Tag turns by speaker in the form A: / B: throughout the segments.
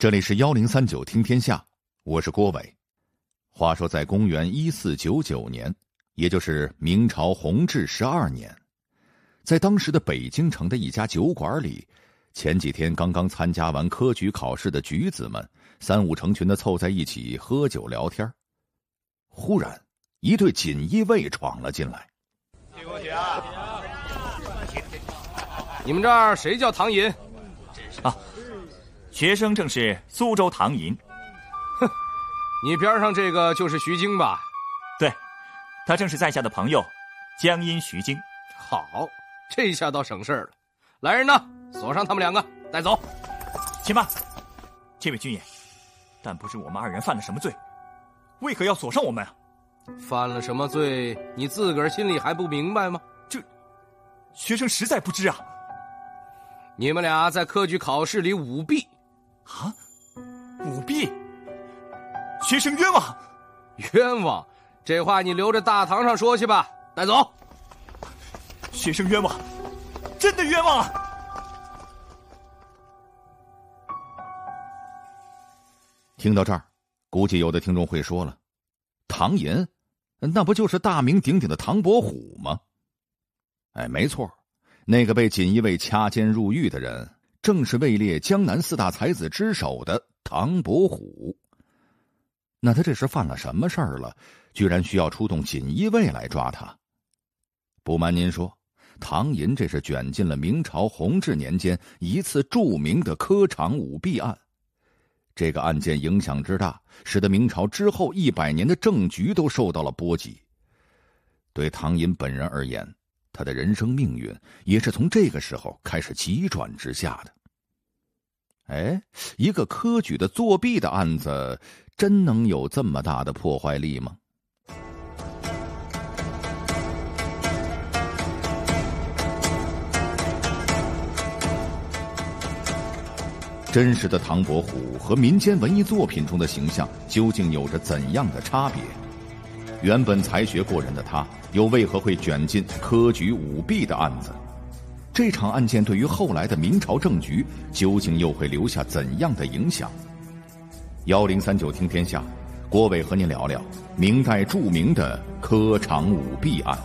A: 这里是1039听天下，我是郭伟。话说在公元1499年，也就是明朝弘治12年，在当时的北京城的一家酒馆里，前几天刚刚参加完科举考试的举子们三五成群的凑在一起喝酒聊天。忽然一队锦衣卫闯了进来。
B: 你们这儿谁叫唐寅？
C: 啊，学生正是苏州唐寅。
B: 哼，你边上这个就是徐经吧？
C: 对，他正是在下的朋友江阴徐经。
B: 好，这下倒省事了。来人呐，锁上他们两个，带走。
C: 且慢，这位军爷，但不知我们二人犯了什么罪，为何要锁上我们啊？
B: 犯了什么罪，你自个儿心里还不明白吗？
C: 这学生实在不知啊。
B: 你们俩在科举考试里舞弊。
C: 啊？舞弊？学生冤枉！
B: 冤枉？这话你留着大堂上说去吧。带走。
C: 学生冤枉，真的冤枉啊！
A: 听到这儿，估计有的听众会说了，唐寅那不就是大名鼎鼎的唐伯虎吗？哎，没错，那个被锦衣卫掐尖入狱的人，正是位列江南四大才子之首的唐伯虎。那他这是犯了什么事儿了，居然需要出动锦衣卫来抓他？不瞒您说，唐寅这是卷进了明朝弘治年间一次著名的科场舞弊案。这个案件影响之大，使得明朝之后100年的政局都受到了波及。对唐寅本人而言，他的人生命运也是从这个时候开始急转直下的。哎，一个科举的作弊的案子，真能有这么大的破坏力吗？真实的唐伯虎和民间文艺作品中的形象究竟有着怎样的差别？原本才学过人的他，又为何会卷进科举舞弊的案子？这场案件对于后来的明朝政局究竟又会留下怎样的影响？1039听天下，郭伟和您聊聊明代著名的科场舞弊案。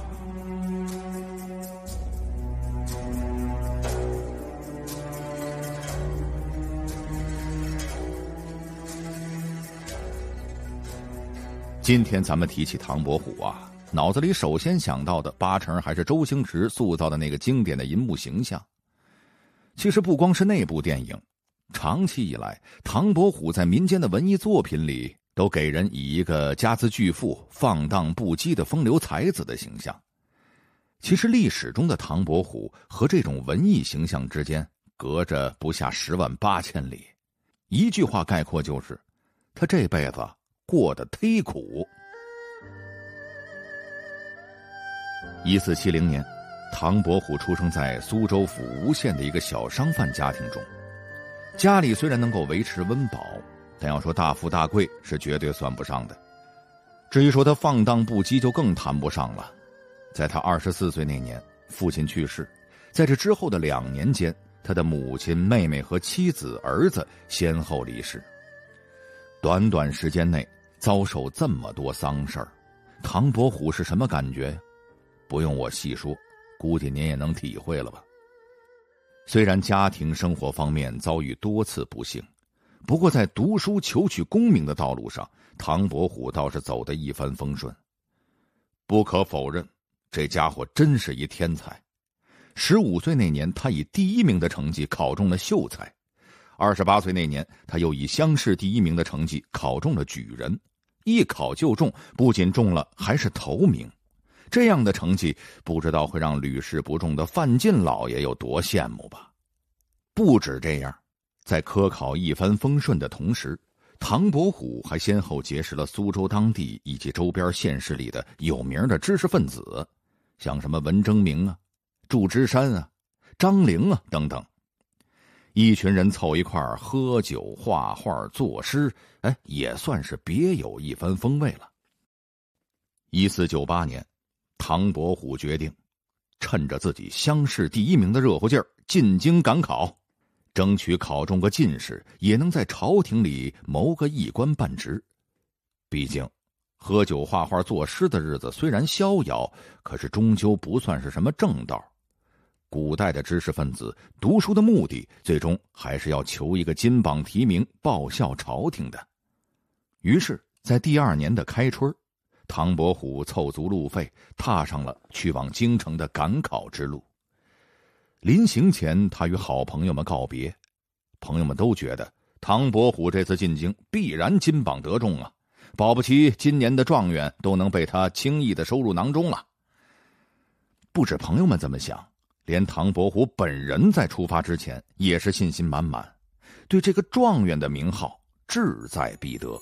A: 今天咱们提起唐伯虎啊，脑子里首先想到的八成还是周星驰塑造的那个经典的银幕形象。其实不光是那部电影，长期以来，唐伯虎在民间的文艺作品里都给人以一个家资巨富、放荡不羁的风流才子的形象。其实历史中的唐伯虎和这种文艺形象之间隔着不下108000里，一句话概括就是，他这辈子过得忒苦。1470年，唐伯虎出生在苏州府吴县的一个小商贩家庭中。家里虽然能够维持温饱，但要说大富大贵是绝对算不上的。至于说他放荡不羁，就更谈不上了。在他24岁那年，父亲去世，在这之后的2年间，他的母亲、妹妹和妻子、儿子先后离世。短短时间内遭受这么多丧事儿，唐伯虎是什么感觉呀？不用我细说，估计您也能体会了吧。虽然家庭生活方面遭遇多次不幸，不过在读书求取功名的道路上，唐伯虎倒是走得一帆风顺。不可否认，这家伙真是一天才。15岁那年，他以第1名的成绩考中了秀才；28岁那年，他又以乡试第1名的成绩考中了举人，一考就中，不仅中了，还是头名。这样的成绩，不知道会让屡试不中的范进老爷有多羡慕吧。不止这样，在科考一帆风顺的同时，唐伯虎还先后结识了苏州当地以及周边县市里的有名的知识分子，像什么文征明啊、祝枝山啊、张陵啊等等。一群人凑一块儿喝酒、画画、作诗，也算是别有一番风味了。1498年，唐伯虎决定趁着自己乡试第1名的热乎劲儿，进京赶考。 争取考中个进士，也能在朝廷里谋个一官半职。毕竟喝酒画画作诗的日子虽然逍遥，可是终究不算是什么正道。古代的知识分子读书的目的，最终还是要求一个金榜题名，报效朝廷的。于是在第2年的开春，唐伯虎凑足路费，踏上了去往京城的赶考之路。临行前，他与好朋友们告别，朋友们都觉得唐伯虎这次进京必然金榜得中啊，保不齐今年的状元都能被他轻易的收入囊中了。不止朋友们这么想，连唐伯虎本人在出发之前也是信心满满，对这个状元的名号志在必得。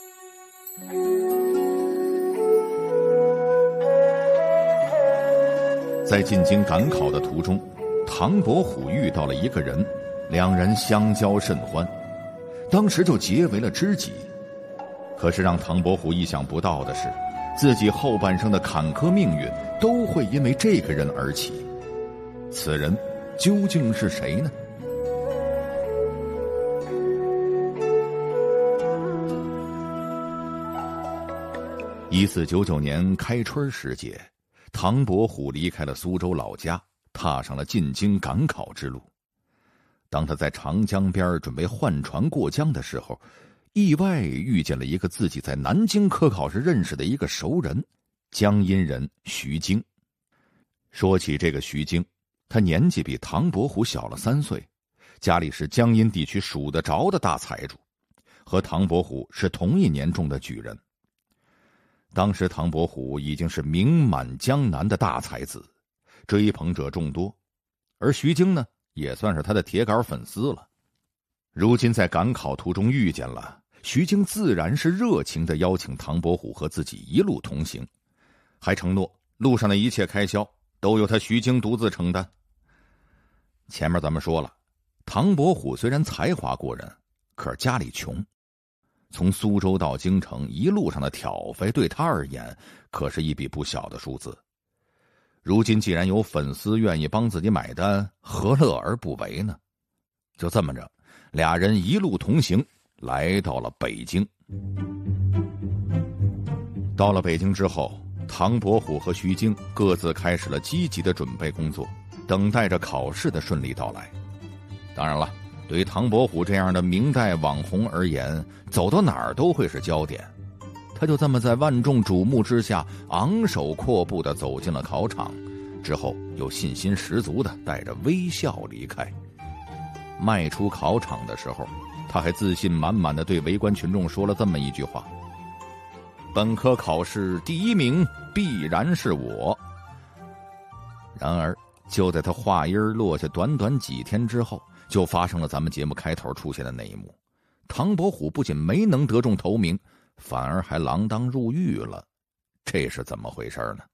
A: 在进京赶考的途中，唐伯虎遇到了一个人，两人相交甚欢，当时就结为了知己。可是让唐伯虎意想不到的是，自己后半生的坎坷命运都会因为这个人而起。此人究竟是谁呢？1499年开春时节，唐伯虎离开了苏州老家，踏上了进京赶考之路。当他在长江边准备换船过江的时候，意外遇见了一个自己在南京科考时认识的一个熟人，江阴人徐经。说起这个徐经，他年纪比唐伯虎小了3岁，家里是江阴地区数得着的大财主，和唐伯虎是同一年中的举人。当时唐伯虎已经是名满江南的大才子，追捧者众多，而徐经呢，也算是他的铁杆粉丝了。如今在赶考途中遇见了，徐经自然是热情地邀请唐伯虎和自己一路同行，还承诺路上的一切开销都由他徐经独自承担。前面咱们说了，唐伯虎虽然才华过人，可是家里穷，从苏州到京城一路上的挑费对他而言可是一笔不小的数字。如今既然有粉丝愿意帮自己买单，何乐而不为呢？就这么着，俩人一路同行，来到了北京。到了北京之后，唐伯虎和徐经各自开始了积极的准备工作，等待着考试的顺利到来。当然了，对于唐伯虎这样的明代网红而言，走到哪儿都会是焦点。他就这么在万众瞩目之下，昂首阔步地走进了考场，之后又信心十足地带着微笑离开。迈出考场的时候，他还自信满满地对围观群众说了这么一句话：本科考试第1名必然是我。然而就在他话音落下短短几天之后，就发生了咱们节目开头出现的那一幕。唐伯虎不仅没能得中头名，反而还锒铛入狱了。这是怎么回事呢？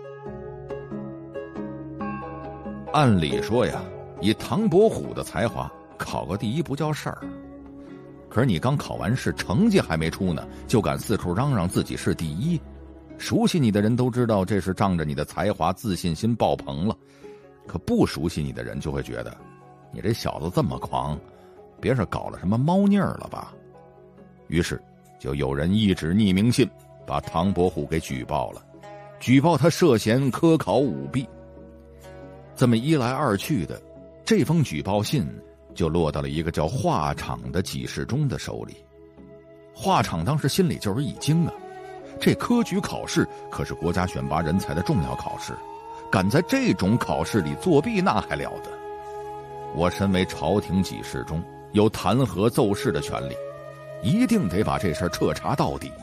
A: 按理说呀，以唐伯虎的才华，考个第1不叫事儿。可是你刚考完试，成绩还没出呢，就敢四处嚷嚷自己是第1，熟悉你的人都知道这是仗着你的才华自信心爆棚了。可不熟悉你的人就会觉得，你这小子这么狂，别是搞了什么猫腻儿了吧？于是就有人一纸匿名信把唐伯虎给举报了，举报他涉嫌科考舞弊。这么一来二去的，这封举报信就落到了一个叫华昶的给事中的手里。华昶当时心里就是一惊啊，这科举考试可是国家选拔人才的重要考试，敢在这种考试里作弊，那还了得？我身为朝廷给事中，有弹劾奏事的权利，一定得把这事儿彻查到底。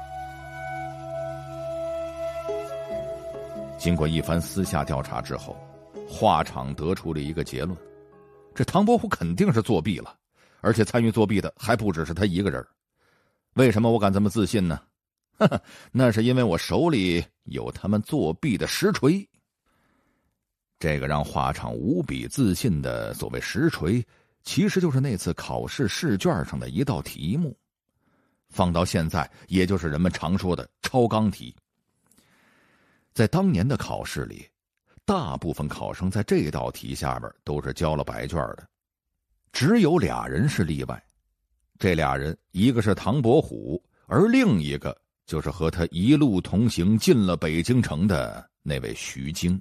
A: 经过一番私下调查之后，华昶得出了一个结论：这唐伯虎肯定是作弊了，而且参与作弊的还不只是他一个人。为什么我敢这么自信呢？那是因为我手里有他们作弊的实锤。这个让华昶无比自信的所谓实锤，其实就是那次考试试卷上的一道题目，放到现在也就是人们常说的超纲题。在当年的考试里，大部分考生在这道题下边都是交了白卷的。 只有俩人是例外，这俩人一个是唐伯虎，而另一个就是和他一路同行进了北京城的那位徐经。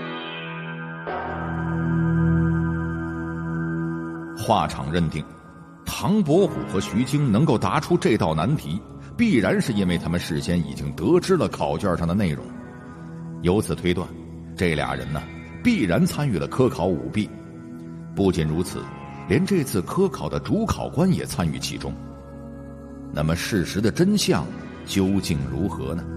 A: 华昶认定唐伯虎和徐经能够答出这道难题，必然是因为他们事先已经得知了考卷上的内容，由此推断这俩人呢必然参与了科考舞弊。不仅如此，连这次科考的主考官也参与其中。那么事实的真相究竟如何呢？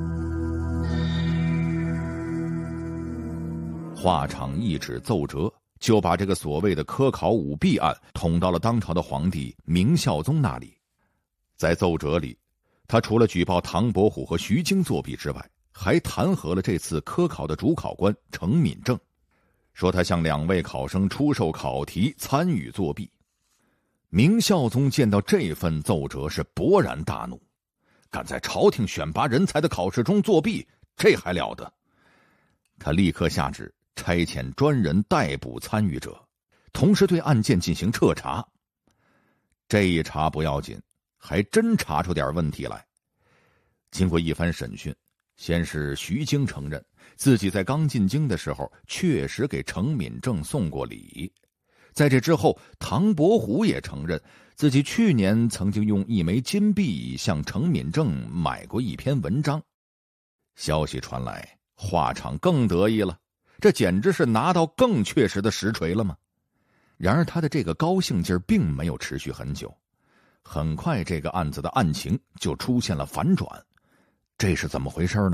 A: 华昶一纸奏折就把这个所谓的科考舞弊案捅到了当朝的皇帝明孝宗那里。在奏折里，他除了举报唐伯虎和徐经作弊之外，还弹劾了这次科考的主考官程敏政，说他向2位考生出售考题，参与作弊。明孝宗见到这份奏折是勃然大怒，敢在朝廷选拔人才的考试中作弊，这还了得！他立刻下旨差遣专人逮捕参与者，同时对案件进行彻查。这一查不要紧，还真查出点问题来。经过一番审讯，先是徐经承认自己在刚进京的时候确实给程敏政送过礼，在这之后，唐伯虎也承认自己去年曾经用1枚金币向程敏政买过一篇文章。消息传来，华昶更得意了，这简直是拿到更确实的实锤了吗？然而他的这个高兴劲儿并没有持续很久，很快这个案子的案情就出现了反转。这是怎么回事呢？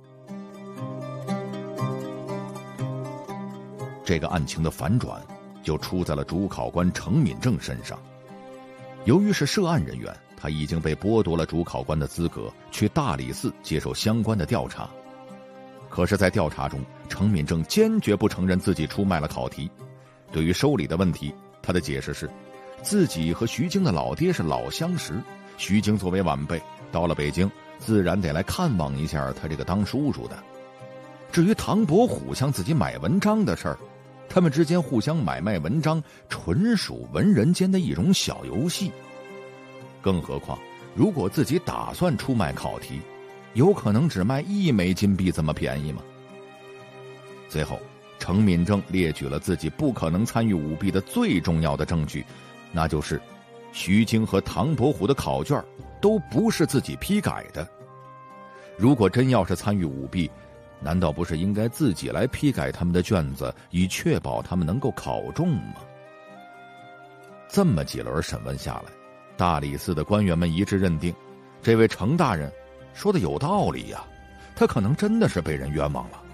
A: 这个案情的反转就出在了主考官程敏政身上。由于是涉案人员，他已经被剥夺了主考官的资格，去大理寺接受相关的调查。可是在调查中，程敏政坚决不承认自己出卖了考题。对于收礼的问题，他的解释是自己和徐经的老爹是老相识，徐经作为晚辈到了北京，自然得来看望一下他这个当叔叔的。至于唐伯虎向自己买文章的事儿，他们之间互相买卖文章，纯属文人间的一种小游戏。更何况，如果自己打算出卖考题，有可能只卖1枚金币这么便宜吗？最后，程敏政列举了自己不可能参与舞弊的最重要的证据，那就是徐经和唐伯虎的考卷都不是自己批改的。如果真要是参与舞弊，难道不是应该自己来批改他们的卷子，以确保他们能够考中吗？这么几轮审问下来，大理寺的官员们一致认定，这位程大人说的有道理呀，他可能真的是被人冤枉了。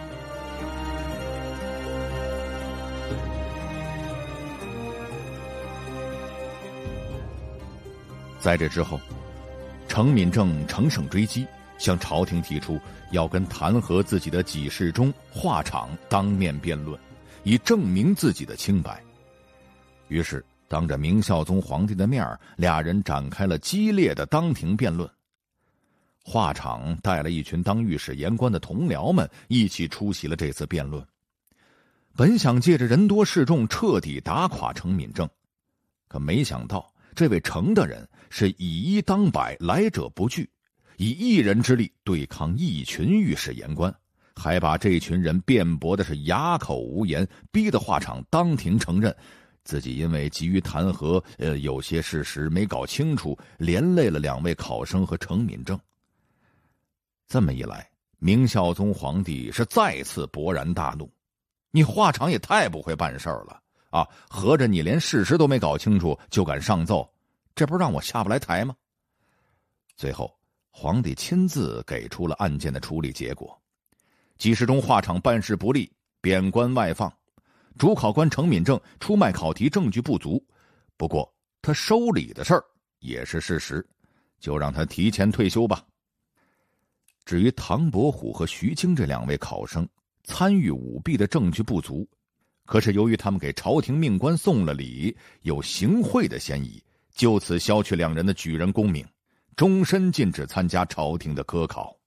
A: 在这之后，程敏政乘胜追击，向朝廷提出要跟弹劾自己的给事中华昶当面辩论，以证明自己的清白。于是当着明孝宗皇帝的面，俩人展开了激烈的当庭辩论。华昶带了一群当御史言官的同僚们一起出席了这次辩论，本想借着人多势众彻底打垮程敏政，可没想到这位程大人是以一当百，来者不拒，以一人之力对抗一群御史言官，还把这群人辩驳的是哑口无言，逼得华昶当庭承认自己因为急于弹劾，有些事实没搞清楚，连累了2位考生和程敏政。这么一来，明孝宗皇帝是再次勃然大怒，你华昶也太不会办事了啊！合着你连事实都没搞清楚就敢上奏，这不是让我下不来台吗？最后皇帝亲自给出了案件的处理结果，给事中华昶办事不力，贬官外放，主考官程敏政出卖考题证据不足，不过他收礼的事儿也是事实，就让他提前退休吧。至于唐伯虎和徐经这2位考生参与舞弊的证据不足，可是由于他们给朝廷命官送了礼，有行贿的嫌疑，就此消去2人的举人功名，终身禁止参加朝廷的科考。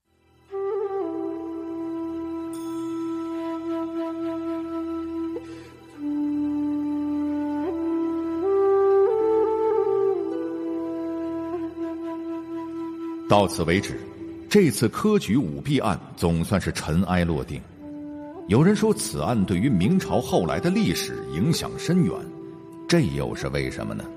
A: 到此为止，这次科举舞弊案总算是尘埃落定。有人说此案对于明朝后来的历史影响深远，这又是为什么呢？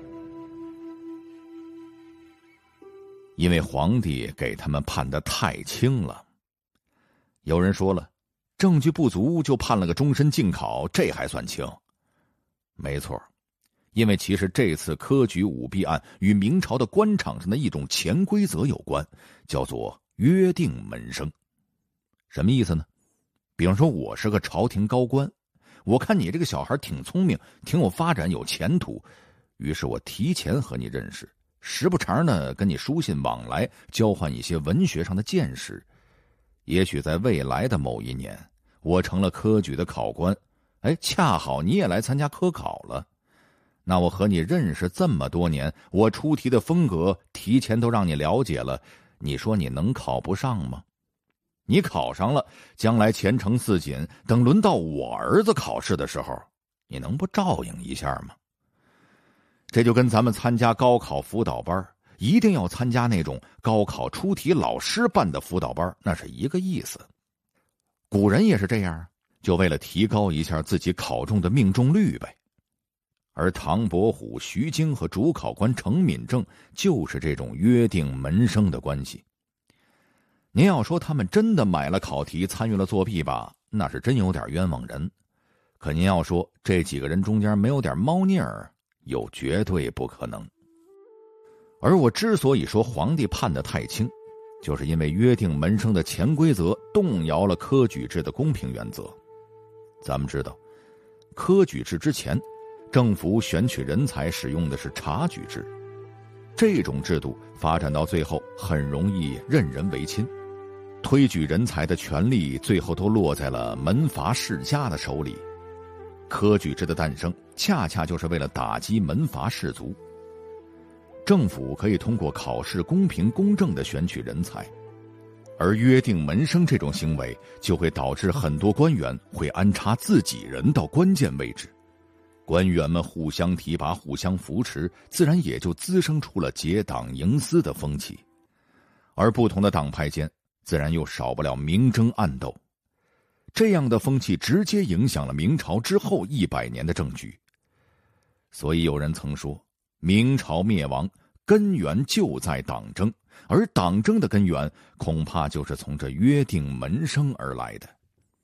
A: 因为皇帝给他们判得太轻了。有人说了，证据不足就判了个终身禁考，这还算轻？没错，因为其实这次科举舞弊案与明朝的官场上的一种潜规则有关，叫做约定门生。什么意思呢？比方说我是个朝廷高官，我看你这个小孩挺聪明，挺有发展，有前途，于是我提前和你认识，时不常呢跟你书信往来，交换一些文学上的见识。也许在未来的某一年，我成了科举的考官，恰好你也来参加科考了，那我和你认识这么多年，我出题的风格提前都让你了解了，你说你能考不上吗？你考上了，将来前程似锦，等轮到我儿子考试的时候，你能不照应一下吗？这就跟咱们参加高考辅导班，一定要参加那种高考出题老师办的辅导班，那是一个意思。古人也是这样，就为了提高一下自己考中的命中率呗。而唐伯虎、徐经和主考官程敏政就是这种约定门生的关系。您要说他们真的买了考题参与了作弊吧，那是真有点冤枉人。可您要说这几个人中间没有点猫腻儿，又绝对不可能。而我之所以说皇帝判得太轻，就是因为约定门生的潜规则动摇了科举制的公平原则。咱们知道，科举制之前，政府选取人才使用的是察举制，这种制度发展到最后很容易任人唯亲，推举人才的权力最后都落在了门阀世家的手里。科举制的诞生恰恰就是为了打击门阀士族。政府可以通过考试公平公正地选取人才，而约定门生这种行为就会导致很多官员会安插自己人到关键位置，官员们互相提拔互相扶持，自然也就滋生出了结党营私的风气，而不同的党派间自然又少不了明争暗斗。这样的风气直接影响了明朝之后100年的政局。所以有人曾说，明朝灭亡根源就在党争，而党争的根源恐怕就是从这约定门生而来的。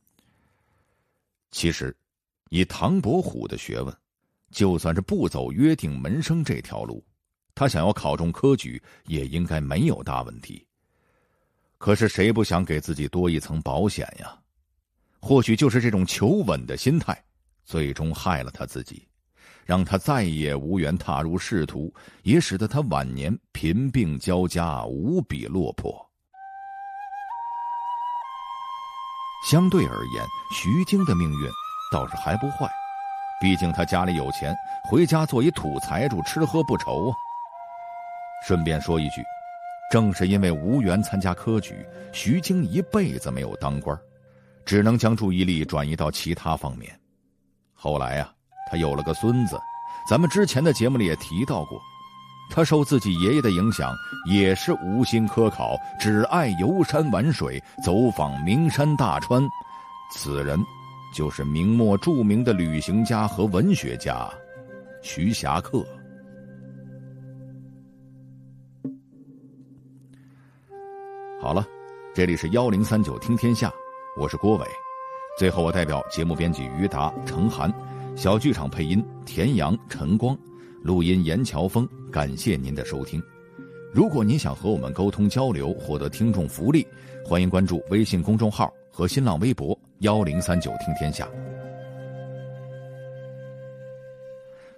A: 其实以唐伯虎的学问，就算是不走约定门生这条路，他想要考中科举也应该没有大问题。可是谁不想给自己多一层保险呀？或许就是这种求稳的心态，最终害了他自己，让他再也无缘踏入仕途，也使得他晚年贫病交加，无比落魄。相对而言，徐经的命运倒是还不坏，毕竟他家里有钱，回家做一土财主，吃喝不愁啊。顺便说一句，正是因为无缘参加科举，徐经一辈子没有当官，只能将注意力转移到其他方面。后来啊，他有了个孙子，咱们之前的节目里也提到过，他受自己爷爷的影响，也是无心科考，只爱游山玩水，走访名山大川。此人就是明末著名的旅行家和文学家徐霞客。好了，这里是1039听天下，我是郭伟。最后我代表节目编辑于达、程涵，小剧场配音田阳、陈光，录音严乔峰，感谢您的收听。如果您想和我们沟通交流，获得听众福利，欢迎关注微信公众号和新浪微博1039听天下。